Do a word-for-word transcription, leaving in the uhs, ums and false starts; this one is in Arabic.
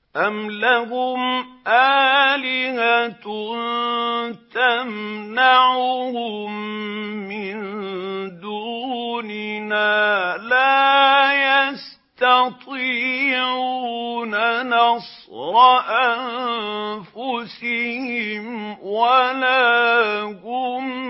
أَمْ لَهُمْ آلِهَةٌ تَمْنَعُهُم مِّن دُونِنَا ۖ لَا يَسْتَطِيعُونَ نَصْرَ أَنفُسِهِمْ وَلَا هُم